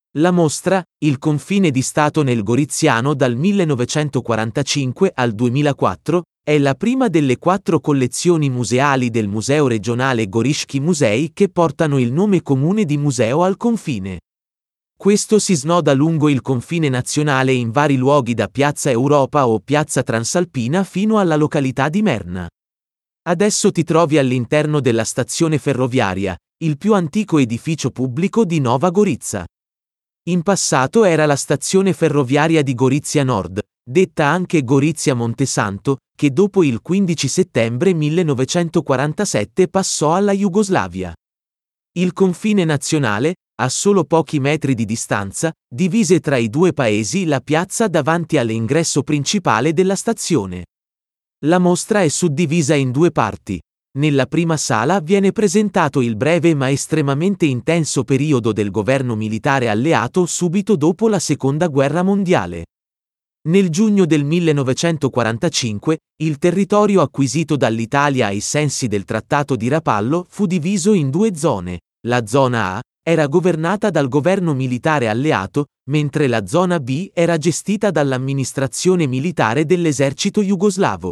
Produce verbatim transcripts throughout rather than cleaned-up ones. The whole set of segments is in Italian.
La mostra, Il confine di Stato nel Goriziano dal millenovecentoquarantacinque al duemilaquattro, è la prima delle quattro collezioni museali del Museo regionale Gorychki Muzej che portano il nome comune di Museo al confine. Questo si snoda lungo il confine nazionale in vari luoghi da Piazza Europa o Piazza Transalpina fino alla località di Merna. Adesso ti trovi all'interno della stazione ferroviaria, il più antico edificio pubblico di Nova Gorica. In passato era la stazione ferroviaria di Gorizia Nord, detta anche Gorizia Montesanto, che dopo il quindici settembre millenovecentoquarantasette passò alla Jugoslavia. Il confine nazionale, a solo pochi metri di distanza, divise tra i due paesi la piazza davanti all'ingresso principale della stazione. La mostra è suddivisa in due parti. Nella prima sala viene presentato il breve ma estremamente intenso periodo del governo militare alleato subito dopo la Seconda Guerra Mondiale. Nel giugno del millenovecentoquarantacinque, il territorio acquisito dall'Italia ai sensi del Trattato di Rapallo fu diviso in due zone. La zona A era governata dal governo militare alleato, mentre la zona B era gestita dall'amministrazione militare dell'esercito jugoslavo.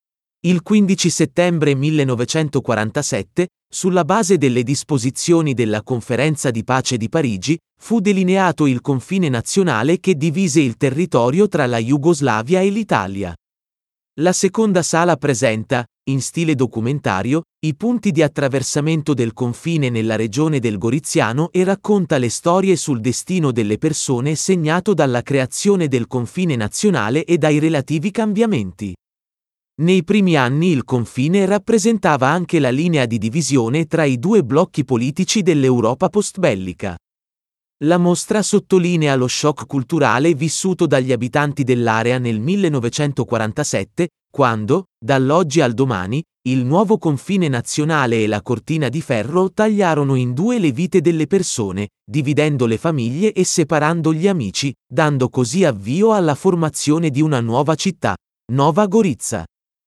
Il quindici settembre millenovecentoquarantasette, sulla base delle disposizioni della Conferenza di pace di Parigi, fu delineato il confine nazionale che divise il territorio tra la Jugoslavia e l'Italia. La seconda sala presenta, in stile documentario, i punti di attraversamento del confine nella regione del Goriziano e racconta le storie sul destino delle persone segnato dalla creazione del confine nazionale e dai relativi cambiamenti. Nei primi anni il confine rappresentava anche la linea di divisione tra i due blocchi politici dell'Europa postbellica. La mostra sottolinea lo shock culturale vissuto dagli abitanti dell'area nel millenovecentoquarantasette, quando, dall'oggi al domani, il nuovo confine nazionale e la cortina di ferro tagliarono in due le vite delle persone, dividendo le famiglie e separando gli amici, dando così avvio alla formazione di una nuova città, Nova Gorica.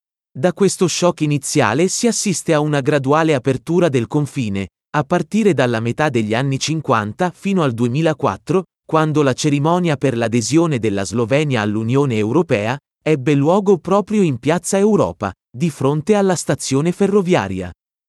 Da questo shock iniziale si assiste a una graduale apertura del confine, a partire dalla metà degli anni cinquanta fino al duemilaquattro, quando la cerimonia per l'adesione della Slovenia all'Unione Europea ebbe luogo proprio in Piazza Europa, di fronte alla stazione ferroviaria.